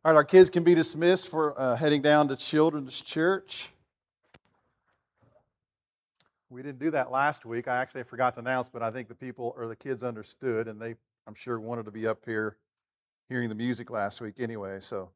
All right, our kids can be dismissed for heading down to Children's Church. We didn't do that last week. I actually forgot to announce, but I think the kids understood, and they, I'm sure, wanted to be up here hearing the music last week anyway. So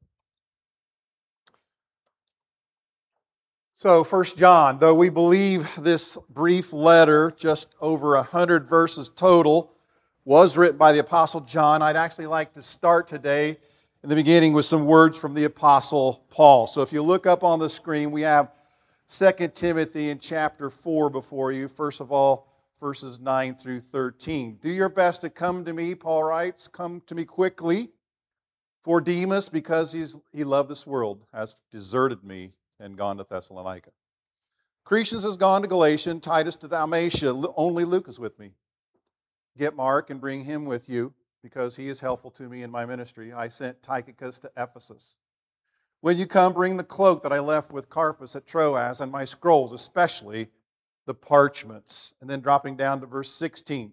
1 John, though we believe this brief letter, just over 100 verses total, was written by the Apostle John, I'd actually like to start today in the beginning with some words from the Apostle Paul. So if you look up on the screen, we have 2 Timothy in chapter 4 before you. First of all, verses 9 through 13. Do your best to come to me, Paul writes. Come to me quickly. For Demas, because he loved this world, has deserted me and gone to Thessalonica. Crescens has gone to Galatia, Titus to Dalmatia. Only Luke is with me. Get Mark and bring him with you, because he is helpful to me in my ministry. I sent Tychicus to Ephesus. When you come, bring the cloak that I left with Carpus at Troas, and my scrolls, especially the parchments. And then dropping down to verse 16.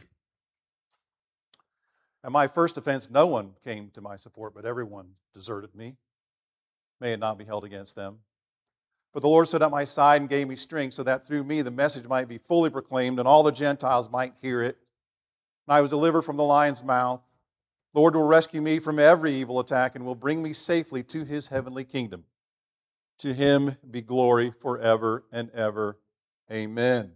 At my first offense, no one came to my support, but everyone deserted me. May it not be held against them. But the Lord stood at my side and gave me strength, so that through me the message might be fully proclaimed, and all the Gentiles might hear it. And I was delivered from the lion's mouth. The Lord will rescue me from every evil attack and will bring me safely to his heavenly kingdom. To him be glory forever and ever. Amen.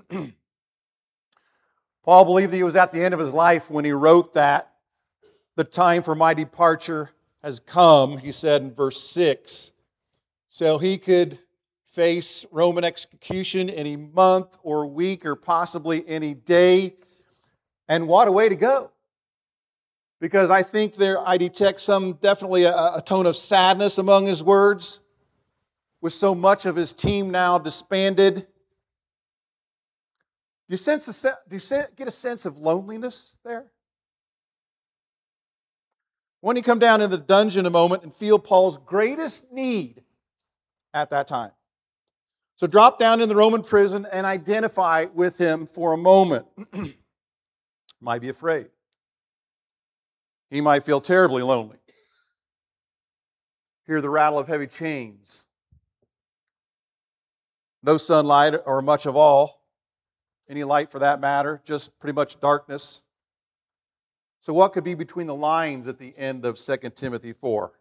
Paul believed that he was at the end of his life when he wrote that. The time for my departure has come, he said in verse 6. So he could face Roman execution any month or week or possibly any day. And what a way to go. Because I think I detect definitely a tone of sadness among his words, with so much of his team now disbanded. Do you get a sense of loneliness there? When you come down in the dungeon a moment and feel Paul's greatest need at that time. So drop down in the Roman prison and identify with him for a moment. Might be afraid. He might feel terribly lonely. Hear the rattle of heavy chains. No sunlight or much of all. Any light for that matter. Just pretty much darkness. So what could be between the lines at the end of 2 Timothy 4?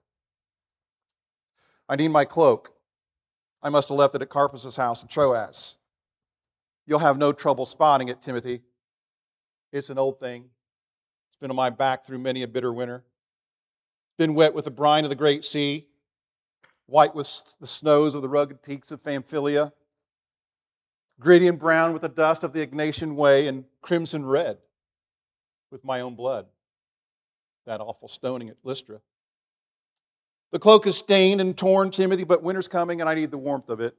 I need my cloak. I must have left it at Carpus' house in Troas. You'll have no trouble spotting it, Timothy. It's an old thing. It's been on my back through many a bitter winter. Been wet with the brine of the great sea, white with the snows of the rugged peaks of Pamphylia, gritty and brown with the dust of the Egnatian Way, and crimson red with my own blood. That awful stoning at Lystra. The cloak is stained and torn, Timothy, but winter's coming and I need the warmth of it.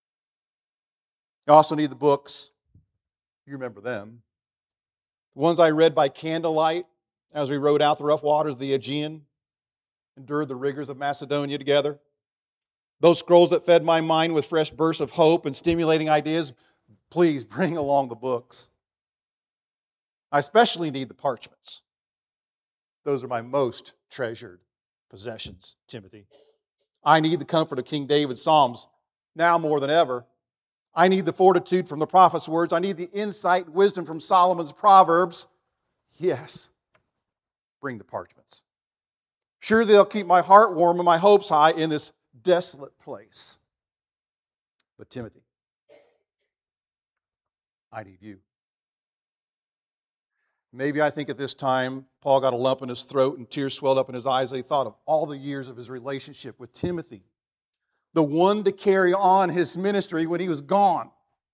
I also need the books. You remember them. The ones I read by candlelight as we rode out the rough waters of the Aegean, endured the rigors of Macedonia together. Those scrolls that fed my mind with fresh bursts of hope and stimulating ideas, please bring along the books. I especially need the parchments. Those are my most treasured possessions, Timothy. I need the comfort of King David's Psalms, now more than ever. I need the fortitude from the prophet's words. I need the insight and wisdom from Solomon's Proverbs. Yes, bring the parchments. Sure, they'll keep my heart warm and my hopes high in this desolate place. But Timothy, I need you. Maybe I think at this time, Paul got a lump in his throat and tears swelled up in his eyes as he thought of all the years of his relationship with Timothy, the one to carry on his ministry when he was gone.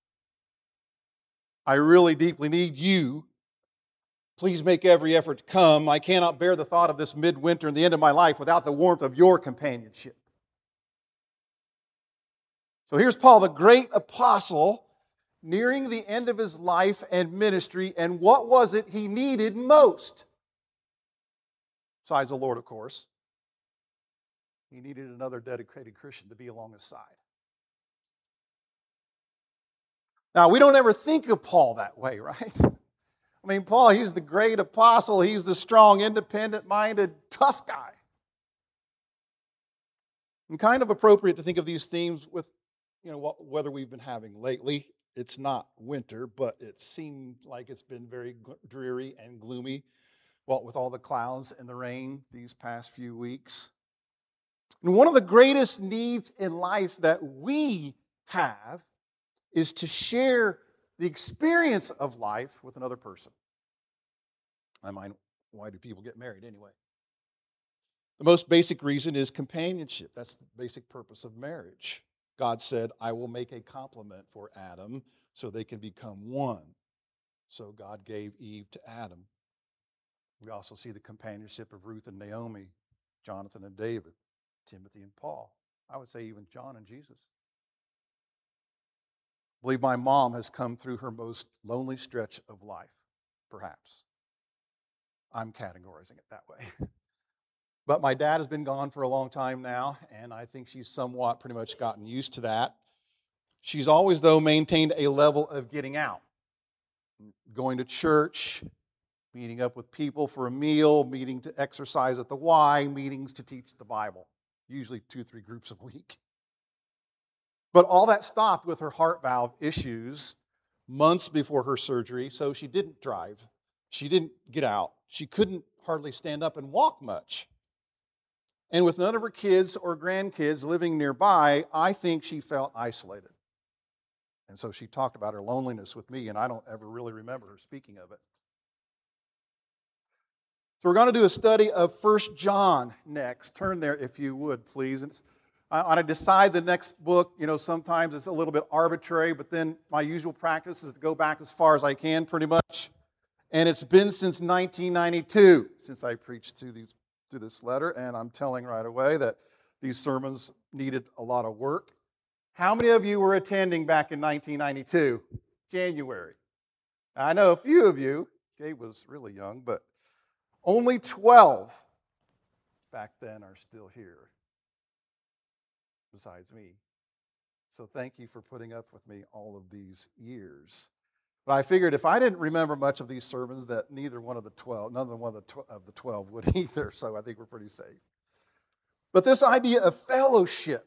I really deeply need you. Please make every effort to come. I cannot bear the thought of this midwinter and the end of my life without the warmth of your companionship. So here's Paul, the great apostle, nearing the end of his life and ministry, and what was it he needed most? Besides the Lord, of course. He needed another dedicated Christian to be along his side. Now, we don't ever think of Paul that way, right? I mean, Paul, he's the great apostle. He's the strong, independent-minded, tough guy. And kind of appropriate to think of these themes with, what weather we've been having lately. It's not winter, but it seemed like it's been very dreary and gloomy, with all the clouds and the rain these past few weeks. And one of the greatest needs in life that we have is to share the experience of life with another person. I mind, why do people get married anyway? The most basic reason is companionship. That's the basic purpose of marriage. God said, I will make a complement for Adam so they can become one. So God gave Eve to Adam. We also see the companionship of Ruth and Naomi, Jonathan and David, Timothy and Paul. I would say even John and Jesus. I believe my mom has come through her most lonely stretch of life, perhaps. I'm categorizing it that way. But my dad has been gone for a long time now, and I think she's somewhat pretty much gotten used to that. She's always, though, maintained a level of getting out, going to church, meeting up with people for a meal, meeting to exercise at the Y, meetings to teach the Bible, usually 2-3 groups a week. But all that stopped with her heart valve issues months before her surgery, so she didn't drive. She didn't get out. She couldn't hardly stand up and walk much. And with none of her kids or grandkids living nearby, I think she felt isolated. And so she talked about her loneliness with me, and I don't ever really remember her speaking of it. So we're going to do a study of 1 John next. Turn there if you would, please. And I decide the next book, sometimes it's a little bit arbitrary, but then my usual practice is to go back as far as I can, pretty much. And it's been since 1992 since I preached through this letter, and I'm telling right away that these sermons needed a lot of work. How many of you were attending back in 1992, January? I know a few of you. Gabe was really young, but only 12 back then are still here, besides me. So thank you for putting up with me all of these years. But I figured if I didn't remember much of these sermons, that none of the 12 would either, so I think we're pretty safe. But this idea of fellowship,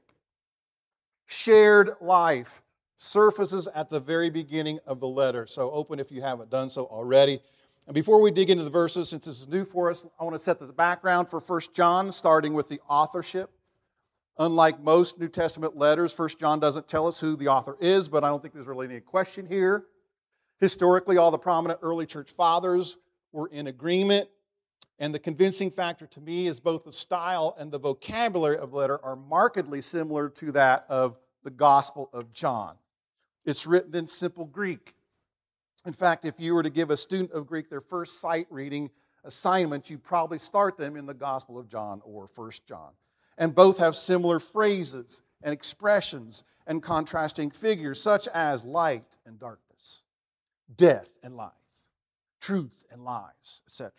shared life, surfaces at the very beginning of the letter. So open if you haven't done so already. And before we dig into the verses, since this is new for us, I want to set the background for 1 John, starting with the authorship. Unlike most New Testament letters, 1 John doesn't tell us who the author is, but I don't think there's really any question here. Historically, all the prominent early church fathers were in agreement, and the convincing factor to me is both the style and the vocabulary of the letter are markedly similar to that of the Gospel of John. It's written in simple Greek. In fact, if you were to give a student of Greek their first sight reading assignment, you'd probably start them in the Gospel of John or 1 John. And both have similar phrases and expressions and contrasting figures, such as light and darkness, death and life, truth and lies, etc.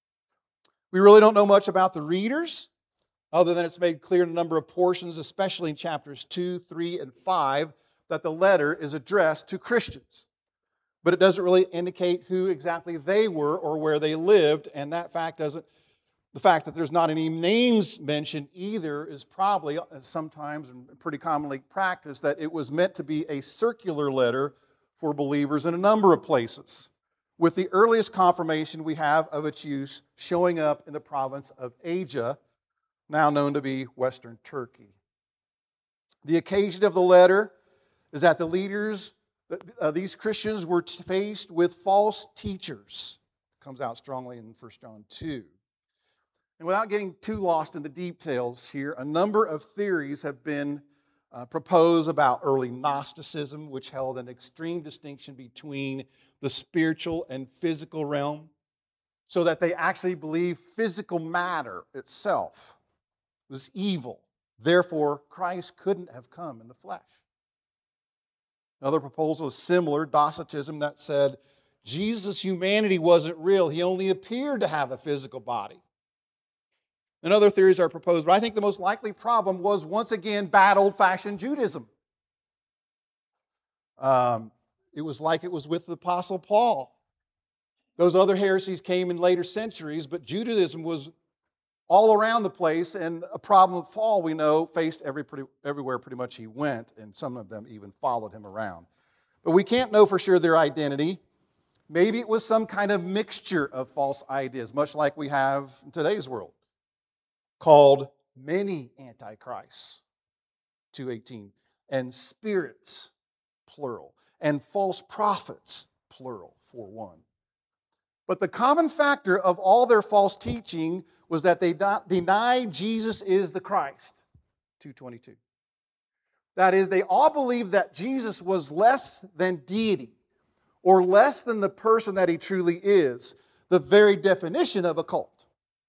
We really don't know much about the readers, other than it's made clear in a number of portions, especially in chapters 2, 3, and 5, that the letter is addressed to Christians. But it doesn't really indicate who exactly they were or where they lived, and the fact that there's not any names mentioned either is probably sometimes and pretty commonly practiced that it was meant to be a circular letter for believers in a number of places, with the earliest confirmation we have of its use showing up in the province of Asia, now known to be Western Turkey. The occasion of the letter is that the leaders, these Christians were faced with false teachers. It comes out strongly in 1 John 2. And without getting too lost in the details here, a number of theories have been proposed about early Gnosticism, which held an extreme distinction between the spiritual and physical realm, so that they actually believed physical matter itself was evil. Therefore, Christ couldn't have come in the flesh. Another proposal is similar, Docetism, that said Jesus' humanity wasn't real. He only appeared to have a physical body. And other theories are proposed, but I think the most likely problem was, once again, bad old-fashioned Judaism. It was like it was with the Apostle Paul. Those other heresies came in later centuries, but Judaism was all around the place, and a problem of fall, we know, faced everywhere pretty much he went, and some of them even followed him around. But we can't know for sure their identity. Maybe it was some kind of mixture of false ideas, much like we have in today's world, called many antichrists, 2:18, and spirits, plural, and false prophets, plural, 4:1. But the common factor of all their false teaching was that they denied Jesus is the Christ, 2:22. That is, they all believed that Jesus was less than deity, or less than the person that he truly is, the very definition of a cult.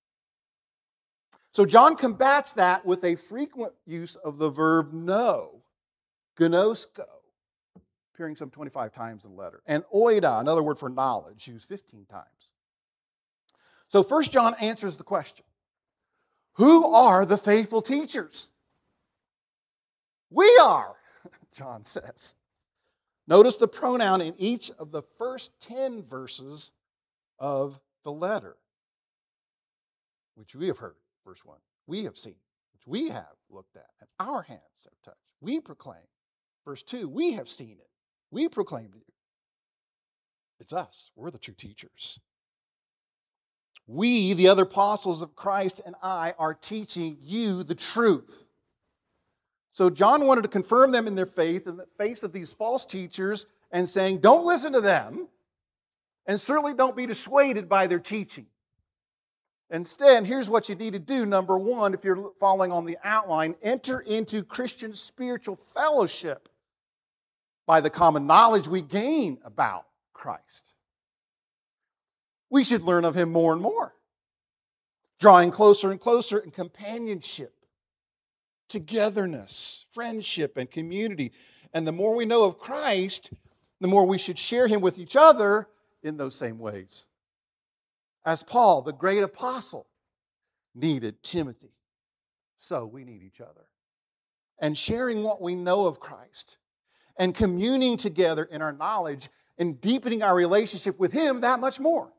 So John combats that with a frequent use of the verb know, gnosko, appearing some 25 times in the letter, and oida, another word for knowledge, used 15 times. So 1 John answers the question, who are the faithful teachers? We are, John says. Notice the pronoun in each of the first 10 verses of the letter, which we have heard, verse 1, we have seen, which we have looked at, and our hands have touched. We proclaim. Verse 2, we have seen it. We proclaim to you. It's us. We're the true teachers. We, the other apostles of Christ, and I are teaching you the truth. So John wanted to confirm them in their faith in the face of these false teachers and saying, don't listen to them, and certainly don't be dissuaded by their teaching. Instead, here's what you need to do. Number one, if you're following on the outline, enter into Christian spiritual fellowship by the common knowledge we gain about Christ. We should learn of him more and more, drawing closer and closer in companionship, togetherness, friendship, and community. And the more we know of Christ, the more we should share him with each other in those same ways. As Paul, the great apostle, needed Timothy, so we need each other. And sharing what we know of Christ and communing together in our knowledge and deepening our relationship with him that much more.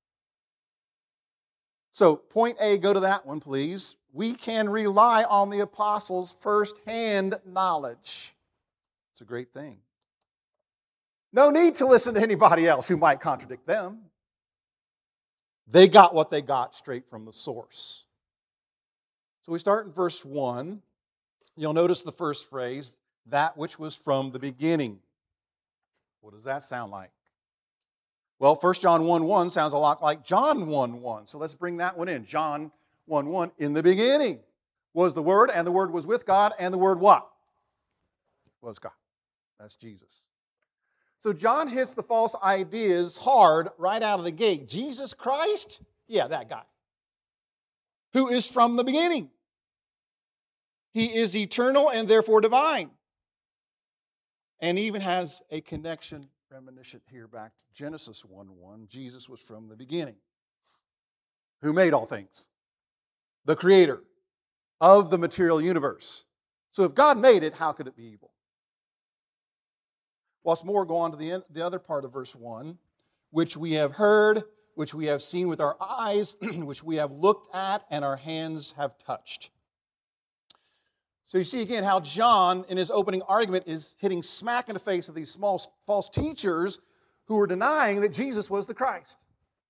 So, point A, go to that one, please. We can rely on the apostles' first-hand knowledge. It's a great thing. No need to listen to anybody else who might contradict them. They got what they got straight from the source. So we start in verse 1. You'll notice the first phrase, that which was from the beginning. What does that sound like? Well, 1 John 1:1 sounds a lot like John 1:1. So let's bring that one in. John 1:1, in the beginning was the Word, and the Word was with God, and the Word what? Was God. That's Jesus. So John hits the false ideas hard right out of the gate. Jesus Christ? Yeah, that guy. Who is from the beginning. He is eternal and therefore divine. And even has a connection, reminiscent here back to Genesis 1:1. Jesus was from the beginning. Who made all things? The creator of the material universe. So if God made it, how could it be evil? What's more, go on to the other part of verse 1, which we have heard, which we have seen with our eyes, which we have looked at, and our hands have touched. So you see again how John, in his opening argument, is hitting smack in the face of these small false teachers who are denying that Jesus was the Christ.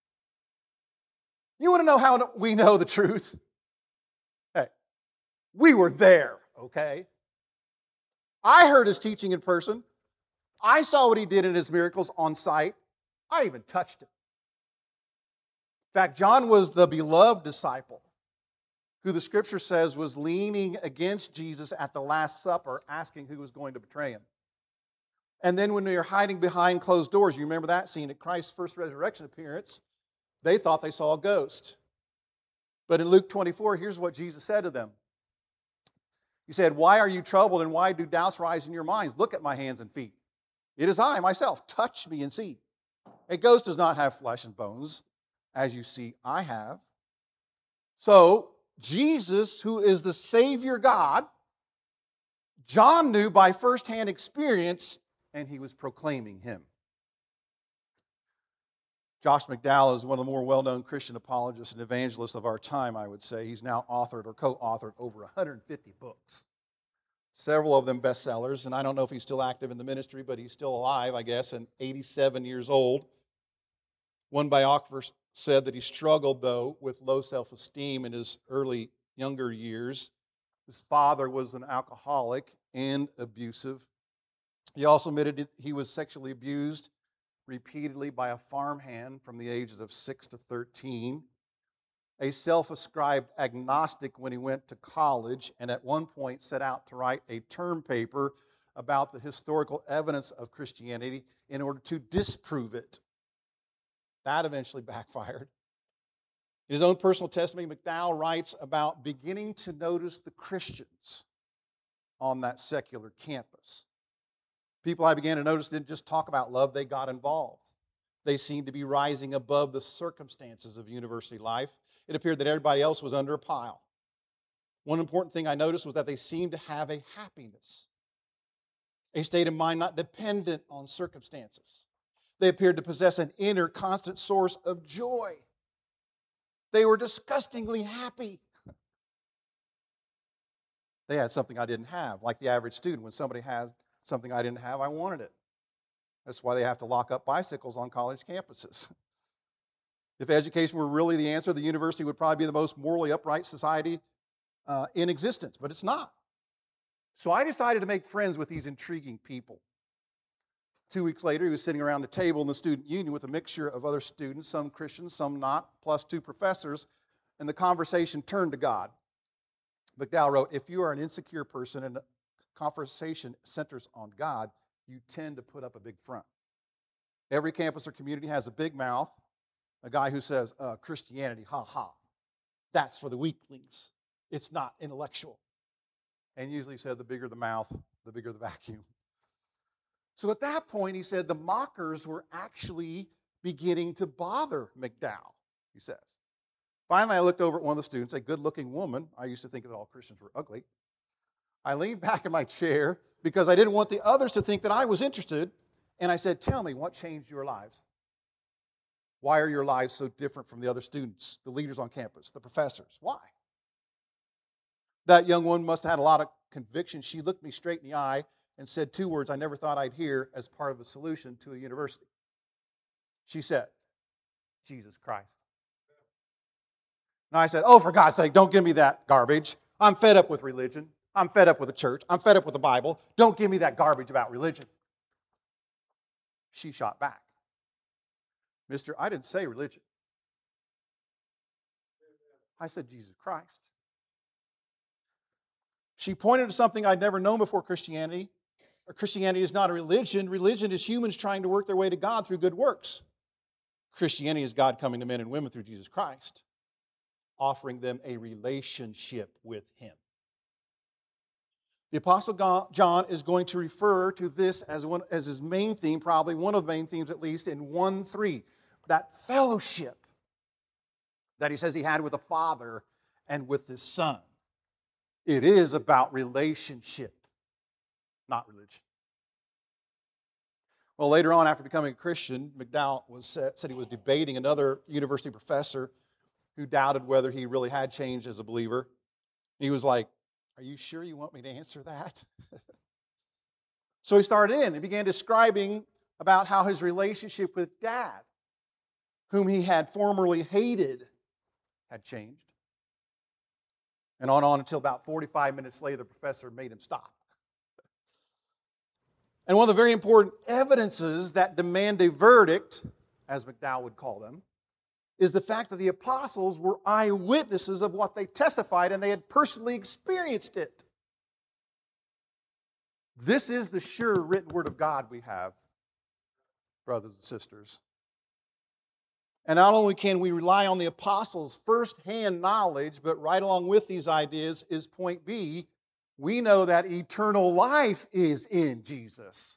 You want to know how we know the truth? Hey, we were there, okay? I heard his teaching in person. I saw what he did in his miracles on sight. I even touched him. In fact, John was the beloved disciple who the scripture says was leaning against Jesus at the Last Supper, asking who was going to betray him. And then when they were hiding behind closed doors, you remember that scene at Christ's first resurrection appearance, they thought they saw a ghost. But in Luke 24, here's what Jesus said to them. He said, "Why are you troubled and why do doubts rise in your minds? Look at my hands and feet. It is I, myself. Touch me and see. A ghost does not have flesh and bones, as you see I have." So, Jesus, who is the Savior God, John knew by firsthand experience, and he was proclaiming him. Josh McDowell is one of the more well-known Christian apologists and evangelists of our time, I would say. He's now authored or co-authored over 150 books, several of them bestsellers, and I don't know if he's still active in the ministry, but he's still alive, I guess, and 87 years old. One biographer said that he struggled, though, with low self-esteem in his younger years. His father was an alcoholic and abusive. He also admitted he was sexually abused repeatedly by a farmhand from the ages of 6 to 13. A self-ascribed agnostic when he went to college, and at one point set out to write a term paper about the historical evidence of Christianity in order to disprove it. That eventually backfired. In his own personal testimony, McDowell writes about beginning to notice the Christians on that secular campus. People I began to notice didn't just talk about love, they got involved. They seemed to be rising above the circumstances of university life. It appeared that everybody else was under a pile. One important thing I noticed was that they seemed to have a happiness, a state of mind not dependent on circumstances. They appeared to possess an inner, constant source of joy. They were disgustingly happy. They had something I didn't have, like the average student. When somebody has something I didn't have, I wanted it. That's why they have to lock up bicycles on college campuses. If education were really the answer, the university would probably be the most morally upright society in existence, but it's not. So I decided to make friends with these intriguing people. 2 weeks later, he was sitting around the table in the student union with a mixture of other students, some Christians, some not, plus 2 professors, and the conversation turned to God. McDowell wrote, "If you are an insecure person and the conversation centers on God, you tend to put up a big front. Every campus or community has a big mouth, a guy who says, Christianity, ha ha, that's for the weaklings. It's not intellectual." And usually he said, the bigger the mouth, the bigger the vacuum. So at that point, he said, the mockers were actually beginning to bother McDowell, he says. Finally, I looked over at one of the students, a good-looking woman. I used to think that all Christians were ugly. I leaned back in my chair because I didn't want the others to think that I was interested, and I said, "Tell me, what changed your lives? Why are your lives so different from the other students, the leaders on campus, the professors? Why?" That young woman must have had a lot of conviction. She looked me straight in the eye and said 2 words I never thought I'd hear as part of a solution to a university. She said, "Jesus Christ." And I said, "Oh, for God's sake, don't give me that garbage. I'm fed up with religion. I'm fed up with the church. I'm fed up with the Bible. Don't give me that garbage about religion." She shot back, "Mister, I didn't say religion. I said Jesus Christ." She pointed to something I'd never known before Christianity. Christianity is not a religion. Religion is humans trying to work their way to God through good works. Christianity is God coming to men and women through Jesus Christ, offering them a relationship with Him. The Apostle John is going to refer to this as his main theme, probably one of the main themes at least, in 1:3. That fellowship that he says he had with the Father and with His Son. It is about relationship, not religion. Well, later on, after becoming a Christian, McDowell said he was debating another university professor who doubted whether he really had changed as a believer. He was like, "Are you sure you want me to answer that?" So he started in and began describing about how his relationship with Dad, whom he had formerly hated, had changed. And on until about 45 minutes later, the professor made him stop. And one of the very important evidences that demand a verdict, as McDowell would call them, is the fact that the apostles were eyewitnesses of what they testified and they had personally experienced it. This is the sure written word of God we have, brothers and sisters. And not only can we rely on the apostles' first-hand knowledge, but right along with these ideas is point B, we know that eternal life is in Jesus.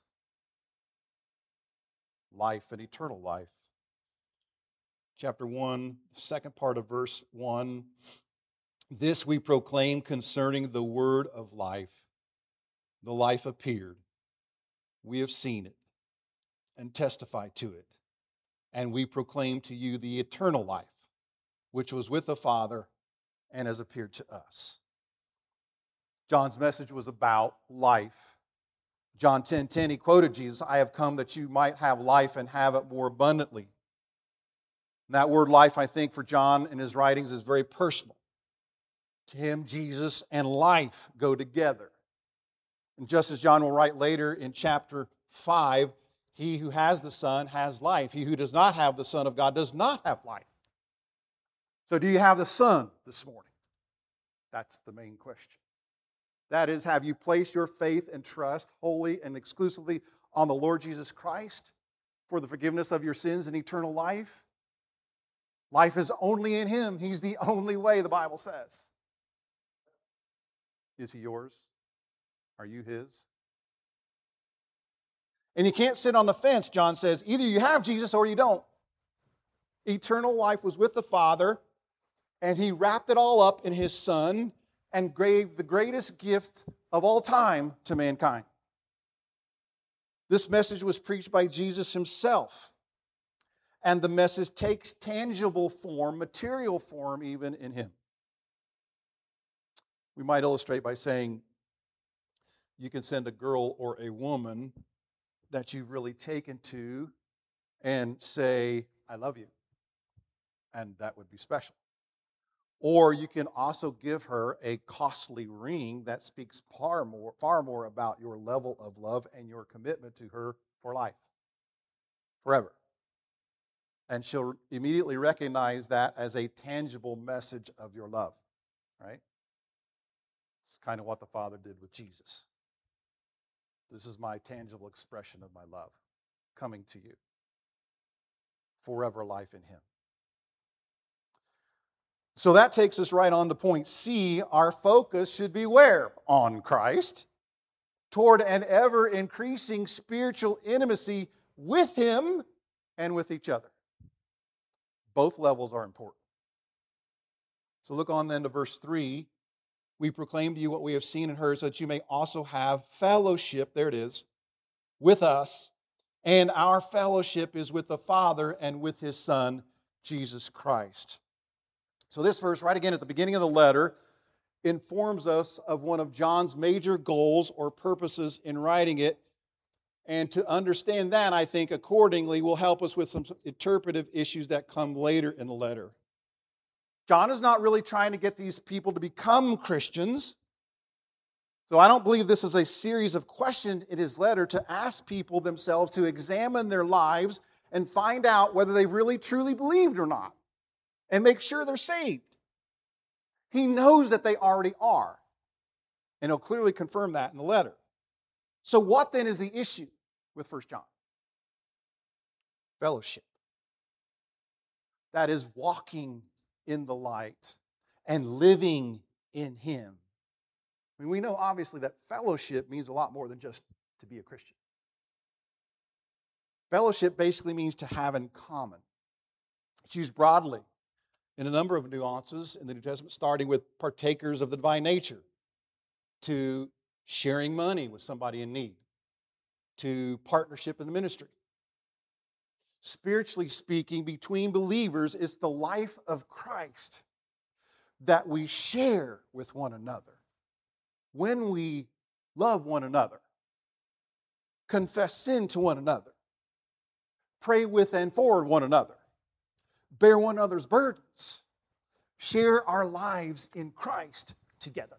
Life and eternal life. Chapter 1, second part of verse 1. "This we proclaim concerning the word of life. The life appeared. We have seen it and testify to it, and we proclaim to you the eternal life, which was with the Father and has appeared to us. John's message was about life. John 10:10, he quoted Jesus, I have come that you might have life and have it more abundantly. And that word life, I think, for John in his writings is very personal. To him, Jesus and life go together. And just as John will write later in chapter 5, he who has the Son has life. He who does not have the Son of God does not have life. So do you have the Son this morning? That's the main question. That is, have you placed your faith and trust wholly and exclusively on the Lord Jesus Christ for the forgiveness of your sins and eternal life? Life is only in Him. He's the only way, the Bible says. Is He yours? Are you His? And you can't sit on the fence, John says. Either you have Jesus or you don't. Eternal life was with the Father, and He wrapped it all up in His Son and gave the greatest gift of all time to mankind. This message was preached by Jesus Himself. And the message takes tangible form, material form even in Him. We might illustrate by saying, you can send a girl or a woman that you've really taken to and say, I love you. And that would be special. Or you can also give her a costly ring that speaks far more about your level of love and your commitment to her for life, forever. And she'll immediately recognize that as a tangible message of your love, right? It's kind of what the Father did with Jesus. This is my tangible expression of my love coming to you. Forever life in Him. So that takes us right on to point C. Our focus should be where? On Christ, toward an ever-increasing spiritual intimacy with Him and with each other. Both levels are important. So look on then to verse 3. We proclaim to you what we have seen and heard so that you may also have fellowship, there it is, with us. And our fellowship is with the Father and with His Son, Jesus Christ. So this verse, right again at the beginning of the letter, informs us of one of John's major goals or purposes in writing it. And to understand that, I think, accordingly, will help us with some interpretive issues that come later in the letter. John is not really trying to get these people to become Christians. So I don't believe this is a series of questions in his letter to ask people themselves to examine their lives and find out whether they've really truly believed or not, and make sure they're saved. He knows that they already are, and he'll clearly confirm that in the letter. So what then is the issue with 1 John? Fellowship. That is walking in the light and living in Him. I mean, we know obviously that fellowship means a lot more than just to be a Christian. Fellowship basically means to have in common. It's used broadly in a number of nuances in the New Testament, starting with partakers of the divine nature, to sharing money with somebody in need, to partnership in the ministry. Spiritually speaking, between believers is the life of Christ that we share with one another when we love one another, confess sin to one another, pray with and for one another, bear one another's burdens, share our lives in Christ together.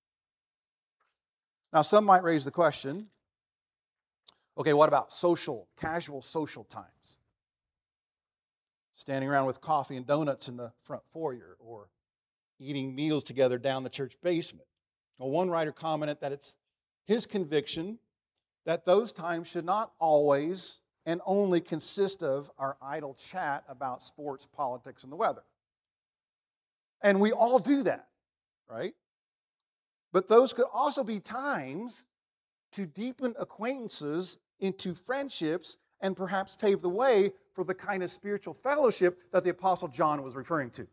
Now, some might raise the question, okay, what about casual social times? Standing around with coffee and donuts in the front foyer, or eating meals together down the church basement. Well, one writer commented that it's his conviction that those times should not always and only consist of our idle chat about sports, politics, and the weather. And we all do that, right? But those could also be times to deepen acquaintances into friendships and perhaps pave the way for the kind of spiritual fellowship that the Apostle John was referring to.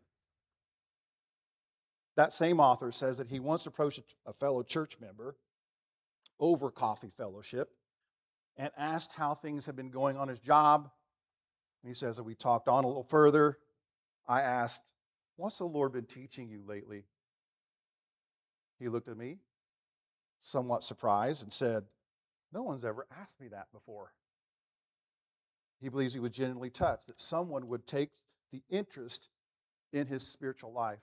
That same author says that he once approached a fellow church member over coffee fellowship and asked how things had been going on his job. And he says that we talked on a little further. I asked, what's the Lord been teaching you lately? He looked at me, somewhat surprised, and said, no one's ever asked me that before. He believes he was genuinely touched that someone would take the interest in his spiritual life.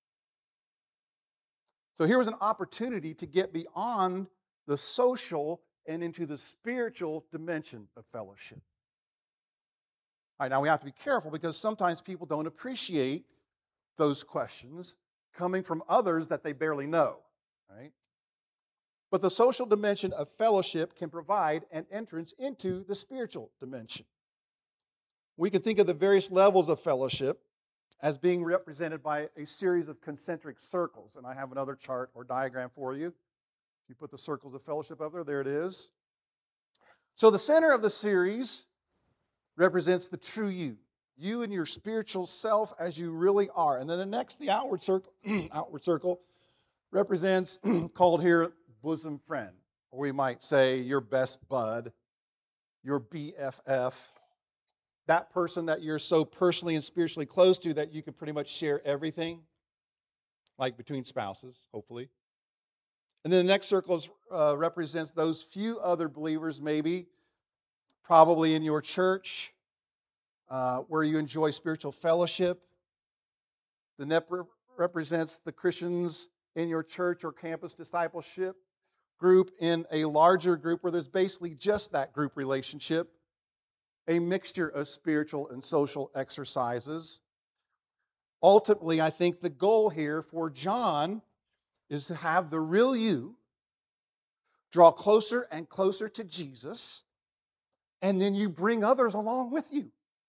So here was an opportunity to get beyond the social and into the spiritual dimension of fellowship. All right, now we have to be careful because sometimes people don't appreciate those questions coming from others that they barely know, right? But the social dimension of fellowship can provide an entrance into the spiritual dimension. We can think of the various levels of fellowship as being represented by a series of concentric circles. And I have another chart or diagram for you. You put the circles of fellowship up there it is. So the center of the series represents the true you and your spiritual self as you really are. And then the next, the outward circle represents, called here, bosom friend. Or we might say your best bud, your BFF, that person that you're so personally and spiritually close to that you can pretty much share everything, like between spouses, hopefully. And then the next circle represents those few other believers, maybe, probably in your church, where you enjoy spiritual fellowship. The net represents the Christians in your church or campus discipleship group in a larger group where there's basically just that group relationship, a mixture of spiritual and social exercises. Ultimately, I think the goal here for John is to have the real you draw closer and closer to Jesus, and then you bring others along with you.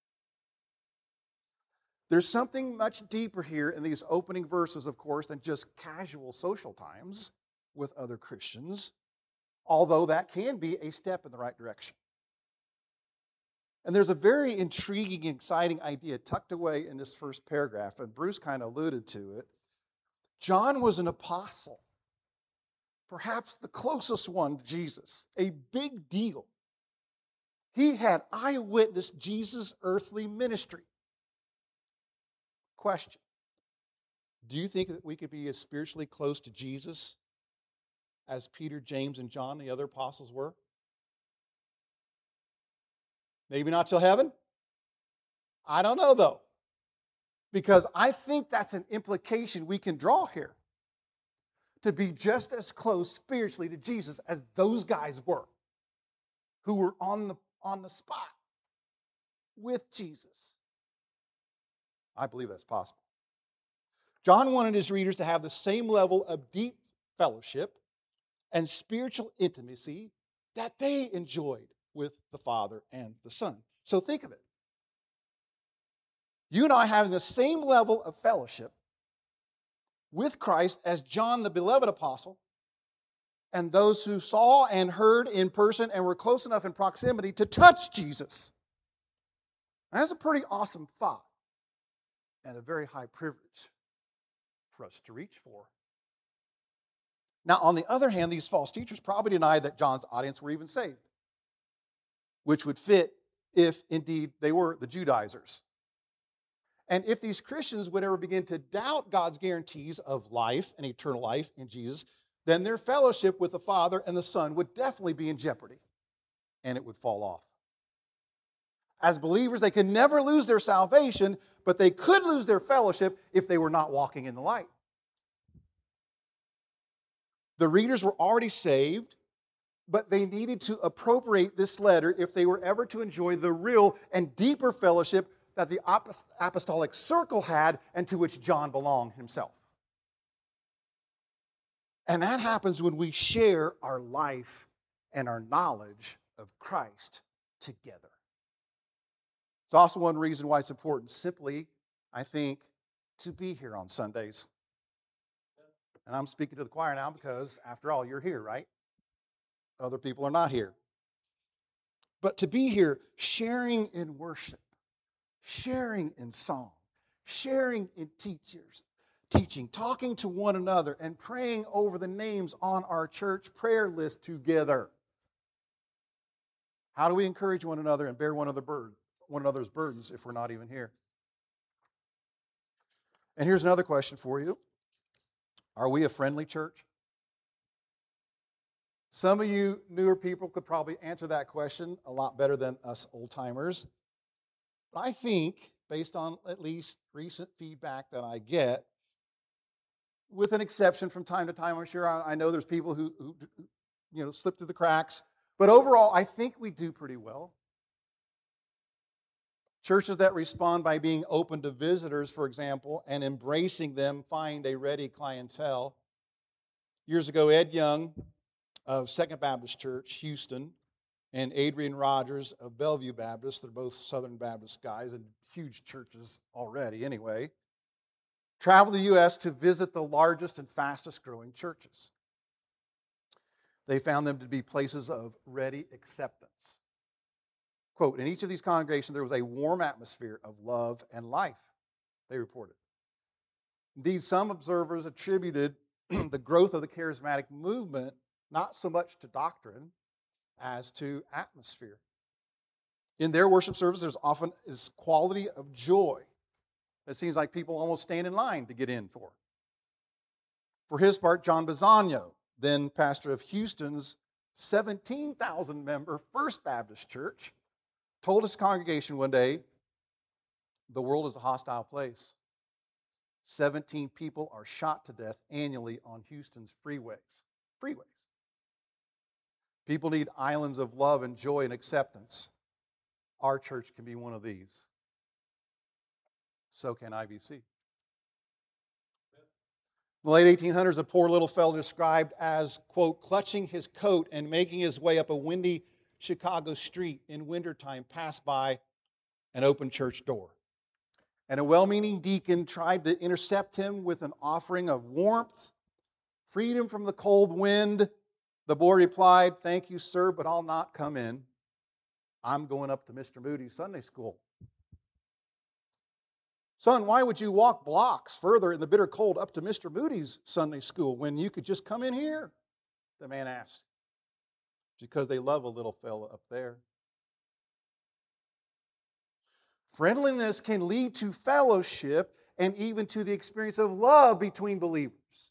There's something much deeper here in these opening verses, of course, than just casual social times with other Christians, although that can be a step in the right direction. And there's a very intriguing and exciting idea tucked away in this first paragraph, and Bruce kind of alluded to it. John was an apostle, perhaps the closest one to Jesus, a big deal. He had eyewitnessed Jesus' earthly ministry. Question: do you think that we could be as spiritually close to Jesus as Peter, James, and John, the other apostles, were? Maybe not till heaven? I don't know, though. Because I think that's an implication we can draw here. To be just as close spiritually to Jesus as those guys were, who were on the spot with Jesus. I believe that's possible. John wanted his readers to have the same level of deep fellowship and spiritual intimacy that they enjoyed with the Father and the Son. So think of it. You and I having the same level of fellowship with Christ as John, the beloved apostle, and those who saw and heard in person and were close enough in proximity to touch Jesus. And that's a pretty awesome thought and a very high privilege for us to reach for. Now, on the other hand, these false teachers probably denied that John's audience were even saved, which would fit if indeed they were the Judaizers. And if these Christians would ever begin to doubt God's guarantees of life and eternal life in Jesus, then their fellowship with the Father and the Son would definitely be in jeopardy, and it would fall off. As believers, they could never lose their salvation, but they could lose their fellowship if they were not walking in the light. The readers were already saved, but they needed to appropriate this letter if they were ever to enjoy the real and deeper fellowship that the apostolic circle had and to which John belonged himself. And that happens when we share our life and our knowledge of Christ together. It's also one reason why it's important, simply, I think, to be here on Sundays. And I'm speaking to the choir now because, after all, you're here, right? Other people are not here. But to be here, sharing in worship, sharing in song, sharing in teaching, talking to one another, and praying over the names on our church prayer list together. How do we encourage one another and bear one one another's burdens if we're not even here. And here's another question for you. Are we a friendly church? Some of you newer people could probably answer that question a lot better than us old-timers. But I think, based on at least recent feedback that I get, with an exception from time to time, I'm sure I know there's people who slip through the cracks. But overall, I think we do pretty well. Churches that respond by being open to visitors, for example, and embracing them find a ready clientele. Years ago, Ed Young of Second Baptist Church, Houston, and Adrian Rogers of Bellevue Baptist, they're both Southern Baptist guys and huge churches already anyway, traveled to the U.S. to visit the largest and fastest growing churches. They found them to be places of ready acceptance. Quote, in each of these congregations, there was a warm atmosphere of love and life, they reported. Indeed, some observers attributed the growth of the charismatic movement not so much to doctrine as to atmosphere. In their worship service, there's often this quality of joy that seems like people almost stand in line to get in for. For his part, John Bisagno, then pastor of Houston's 17,000-member First Baptist Church, told his congregation one day, the world is a hostile place. 17 people are shot to death annually on Houston's freeways. People need islands of love and joy and acceptance. Our church can be one of these. So can IBC. In the late 1800s, a poor little fellow described as, quote, clutching his coat and making his way up a windy Chicago street in wintertime passed by an open church door. And a well-meaning deacon tried to intercept him with an offering of warmth, freedom from the cold wind. The boy replied, thank you, sir, but I'll not come in. I'm going up to Mr. Moody's Sunday school. Son, why would you walk blocks further in the bitter cold up to Mr. Moody's Sunday school when you could just come in here? The man asked. Because they love a little fella up there. Friendliness can lead to fellowship and even to the experience of love between believers.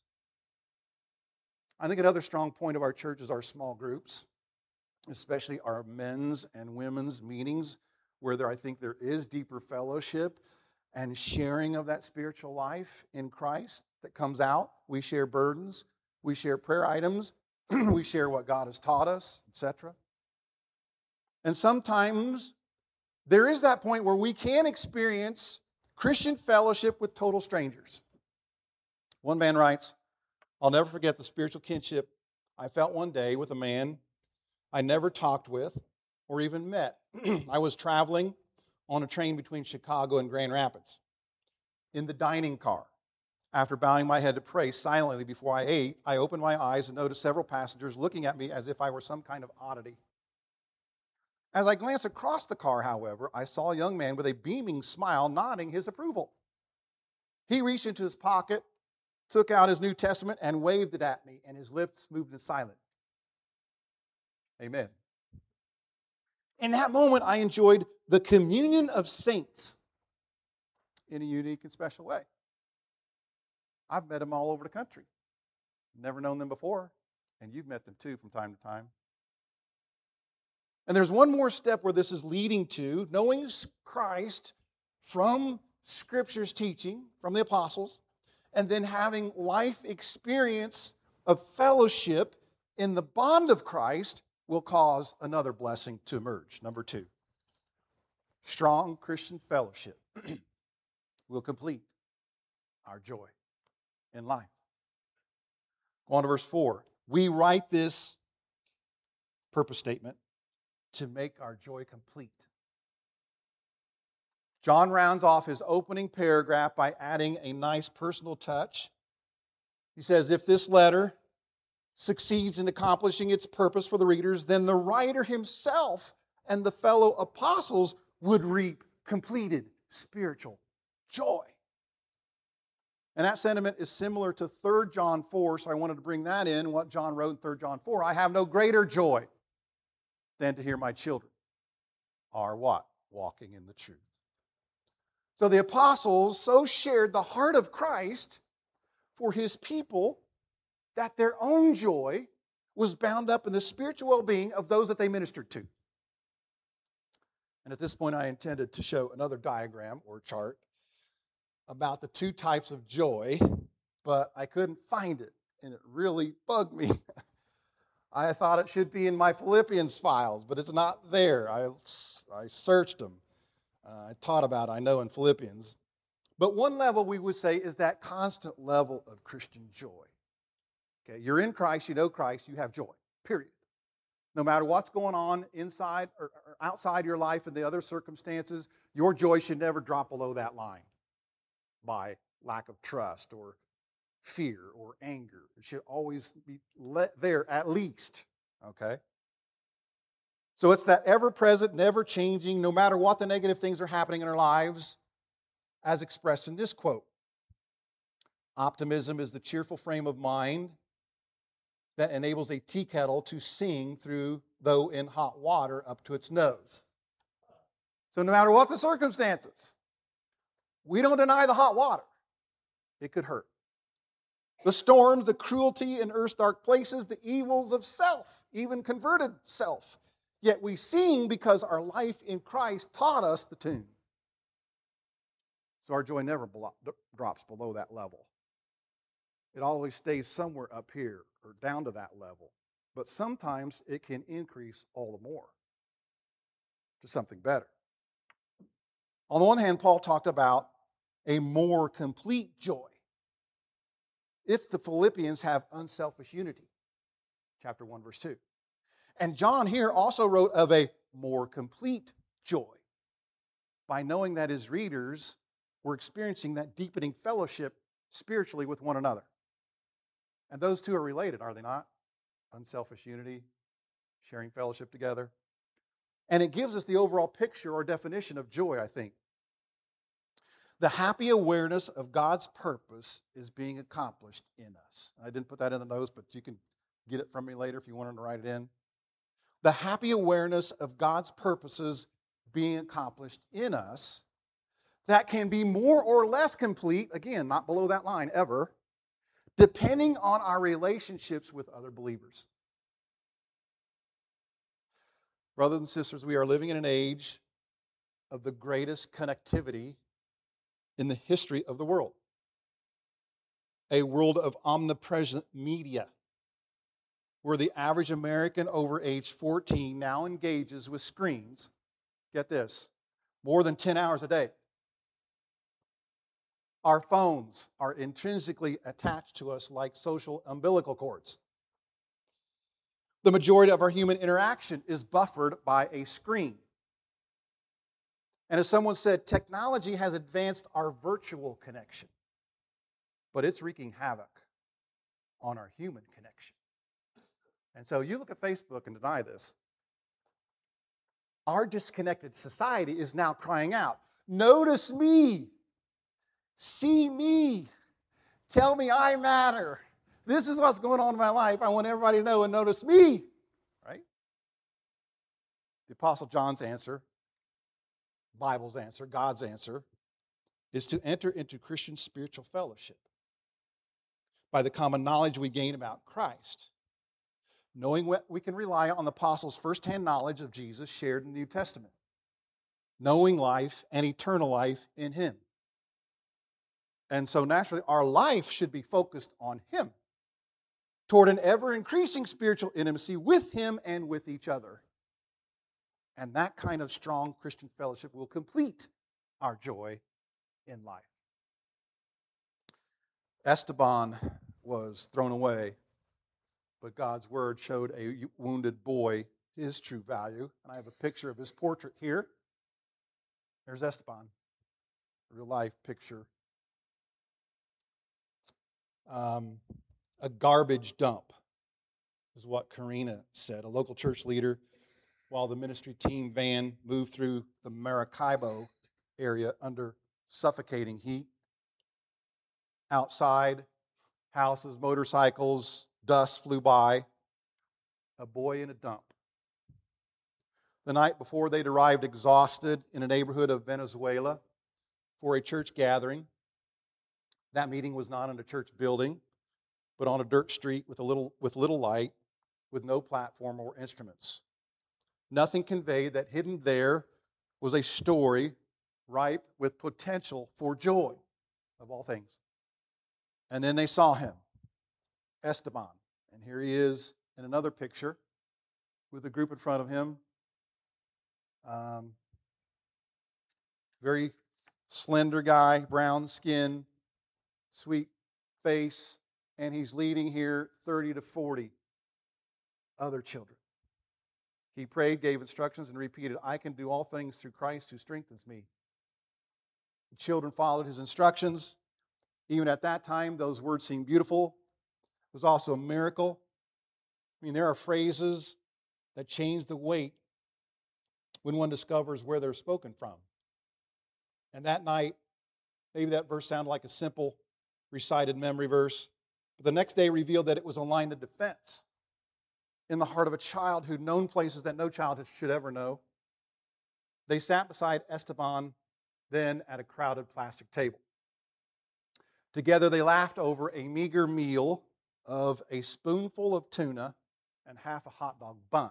I think another strong point of our church is our small groups, especially our men's and women's meetings, where I think there is deeper fellowship and sharing of that spiritual life in Christ that comes out. We share burdens, we share prayer items, we share what God has taught us, etc. And sometimes there is that point where we can experience Christian fellowship with total strangers. One man writes, I'll never forget the spiritual kinship I felt one day with a man I never talked with or even met. I was traveling on a train between Chicago and Grand Rapids. In the dining car, after bowing my head to pray silently before I ate, I opened my eyes and noticed several passengers looking at me as if I were some kind of oddity. As I glanced across the car, however, I saw a young man with a beaming smile nodding his approval. He reached into his pocket, took out his New Testament, and waved it at me, and his lips moved in silence. Amen. In that moment, I enjoyed the communion of saints in a unique and special way. I've met them all over the country. Never known them before, and you've met them too from time to time. And there's one more step where this is leading to knowing Christ from Scripture's teaching, from the apostles, and then having life experience of fellowship in the bond of Christ will cause another blessing to emerge. Number 2, strong Christian fellowship will complete our joy in life. Go on to verse 4. We write this purpose statement to make our joy complete. John rounds off his opening paragraph by adding a nice personal touch. He says, if this letter succeeds in accomplishing its purpose for the readers, then the writer himself and the fellow apostles would reap completed spiritual joy. And that sentiment is similar to 3 John 4, so I wanted to bring that in, what John wrote in 3 John 4. I have no greater joy than to hear my children are what? walking in the truth. So the apostles so shared the heart of Christ for his people that their own joy was bound up in the spiritual well-being of those that they ministered to. And at this point, I intended to show another diagram or chart about the two types of joy, but I couldn't find it, and it really bugged me. I thought it should be in my Philippians files, but it's not there. I searched them. I taught about it, I know, in Philippians. But one level we would say is that constant level of Christian joy. Okay, you're in Christ, you know Christ, you have joy, period. No matter what's going on inside or outside your life and the other circumstances, your joy should never drop below that line by lack of trust or fear or anger. It should always be there at least, okay? So it's that ever-present, never-changing, no matter what the negative things are happening in our lives, as expressed in this quote. Optimism is the cheerful frame of mind that enables a tea kettle to sing through, though in hot water, up to its nose. So no matter what the circumstances, we don't deny the hot water. It could hurt. The storms, the cruelty in earth's dark places, the evils of self, even converted self. Yet we sing because our life in Christ taught us the tune. So our joy never drops below that level. It always stays somewhere up here or down to that level. But sometimes it can increase all the more to something better. On the one hand, Paul talked about a more complete joy if the Philippians have unselfish unity. Chapter 1, verse 2. And John here also wrote of a more complete joy by knowing that his readers were experiencing that deepening fellowship spiritually with one another. And those two are related, are they not? Unselfish unity, sharing fellowship together. And it gives us the overall picture or definition of joy, I think. The happy awareness of God's purpose is being accomplished in us. I didn't put that in the notes, but you can get it from me later if you wanted to write it in. The happy awareness of God's purposes being accomplished in us that can be more or less complete, again, not below that line ever, depending on our relationships with other believers. Brothers and sisters, we are living in an age of the greatest connectivity in the history of the world. A world of omnipresent media, where the average American over age 14 now engages with screens, get this, more than 10 hours a day. Our phones are intrinsically attached to us like social umbilical cords. The majority of our human interaction is buffered by a screen. And as someone said, technology has advanced our virtual connection, but it's wreaking havoc on our human connection. And so you look at Facebook and deny this. Our disconnected society is now crying out, notice me, see me, tell me I matter. This is what's going on in my life. I want everybody to know and notice me, right? The Apostle John's answer, Bible's answer, God's answer, is to enter into Christian spiritual fellowship by the common knowledge we gain about Christ, knowing what we can rely on the apostles' firsthand knowledge of Jesus shared in the New Testament, knowing life and eternal life in Him. And so naturally, our life should be focused on Him, toward an ever-increasing spiritual intimacy with Him and with each other. And that kind of strong Christian fellowship will complete our joy in life. Esteban was thrown away, but God's word showed a wounded boy his true value. And I have a picture of his portrait here. There's Esteban, a real-life picture. A garbage dump is what Karina said, a local church leader, while the ministry team van moved through the Maracaibo area under suffocating heat. Outside, houses, motorcycles, dust flew by. A boy in a dump. The night before, they'd arrived exhausted in a neighborhood of Venezuela for a church gathering. That meeting was not in a church building, but on a dirt street with little light, with no platform or instruments. Nothing conveyed that hidden there was a story ripe with potential for joy, of all things. And then they saw him, Esteban. And here he is in another picture with a group in front of him. Very slender guy, brown skin, sweet face, and he's leading here 30 to 40 other children. He prayed, gave instructions, and repeated, "I can do all things through Christ who strengthens me." The children followed his instructions. Even at that time, those words seemed beautiful. It was also a miracle. I mean, there are phrases that change the weight when one discovers where they're spoken from. And that night, maybe that verse sounded like a simple recited memory verse, but the next day revealed that it was a line of defense in the heart of a child who'd known places that no child should ever know. They sat beside Esteban then at a crowded plastic table. Together they laughed over a meager meal of a spoonful of tuna and half a hot dog bun.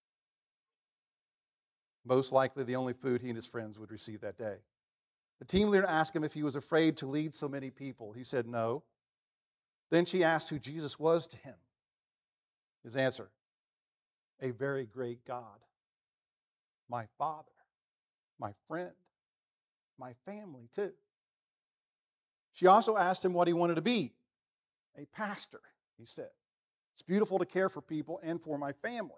Most likely the only food he and his friends would receive that day. The team leader asked him if he was afraid to lead so many people. He said no. Then she asked who Jesus was to him. His answer, a very great God, my Father, my friend, my family too. She also asked him what he wanted to be. A pastor, he said. It's beautiful to care for people and for my family.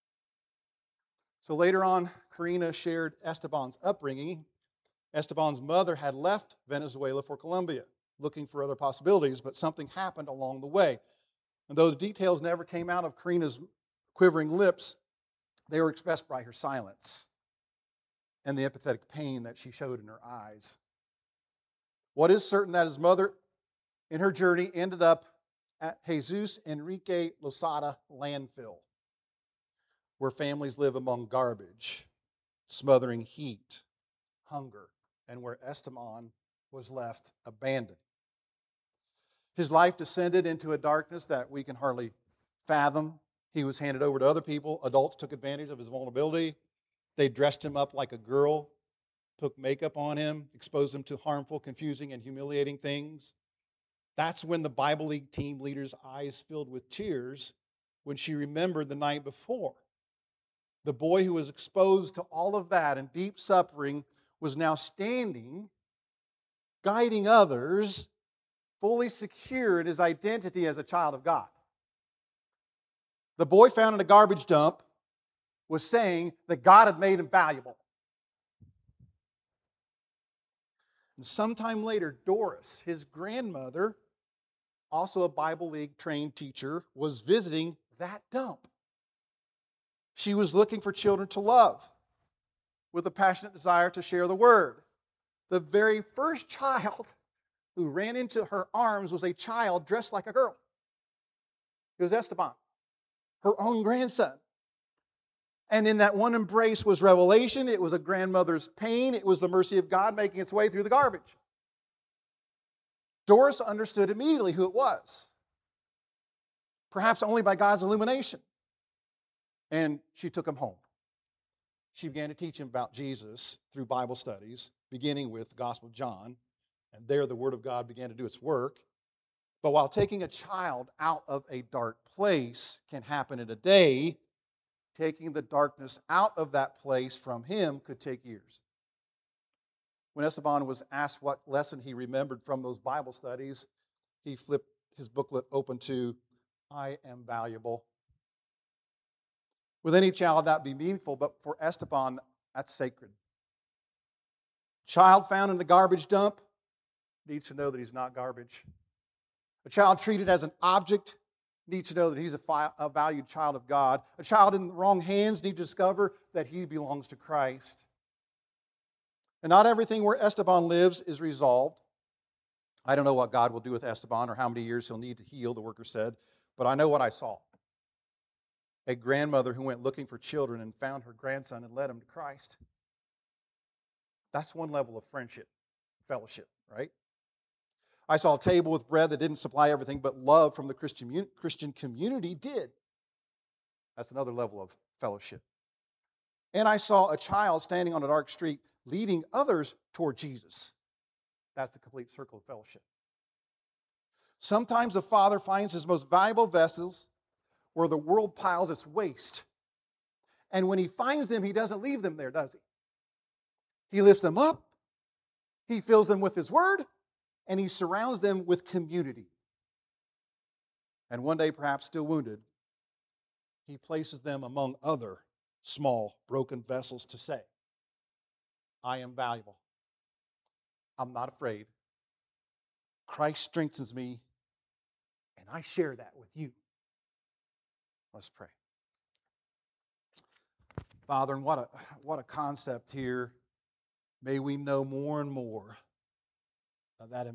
So later on, Karina shared Esteban's upbringing. Esteban's mother had left Venezuela for Colombia, looking for other possibilities, but something happened along the way. And though the details never came out of Karina's quivering lips, they were expressed by her silence and the empathetic pain that she showed in her eyes. What is certain that his mother, in her journey, ended up at Jesus Enrique Losada landfill, where families live among garbage, smothering heat, hunger, and where Esteban was left abandoned. His life descended into a darkness that we can hardly fathom. He was handed over to other people. Adults took advantage of his vulnerability. They dressed him up like a girl, took makeup on him, exposed him to harmful, confusing, and humiliating things. That's when the Bible League team leader's eyes filled with tears when she remembered the night before. The boy who was exposed to all of that and deep suffering was now standing, guiding others, fully secure in his identity as a child of God. The boy found in a garbage dump was saying that God had made him valuable. And sometime later, Doris, his grandmother, also a Bible League trained teacher, was visiting that dump. She was looking for children to love with a passionate desire to share the word. The very first child who ran into her arms was a child dressed like a girl. It was Esteban, her own grandson. And in that one embrace was revelation. It was a grandmother's pain. It was the mercy of God making its way through the garbage. Doris understood immediately who it was, perhaps only by God's illumination. And she took him home. She began to teach him about Jesus through Bible studies, beginning with the Gospel of John. And there the Word of God began to do its work. But while taking a child out of a dark place can happen in a day, taking the darkness out of that place from him could take years. When Esteban was asked what lesson he remembered from those Bible studies, he flipped his booklet open to, I am valuable. With any child, that would be meaningful, but for Esteban, that's sacred. A child found in the garbage dump needs to know that he's not garbage. A child treated as an object needs to know that he's a valued child of God. A child in the wrong hands needs to discover that he belongs to Christ. And not everything where Esteban lives is resolved. I don't know what God will do with Esteban or how many years he'll need to heal, the worker said, but I know what I saw. a grandmother who went looking for children and found her grandson and led him to Christ. That's one level of friendship, fellowship, right? I saw a table with bread that didn't supply everything, but love from the Christian community did. That's another level of fellowship. And I saw a child standing on a dark street leading others toward Jesus. That's the complete circle of fellowship. Sometimes the Father finds his most valuable vessels where the world piles its waste. And when he finds them, he doesn't leave them there, does he? He lifts them up, he fills them with his word, and he surrounds them with community. And one day, perhaps still wounded, he places them among other small, broken vessels to say, I am valuable. I'm not afraid. Christ strengthens me, and I share that with you. Let's pray. Father, and what a concept here. May we know more and more of that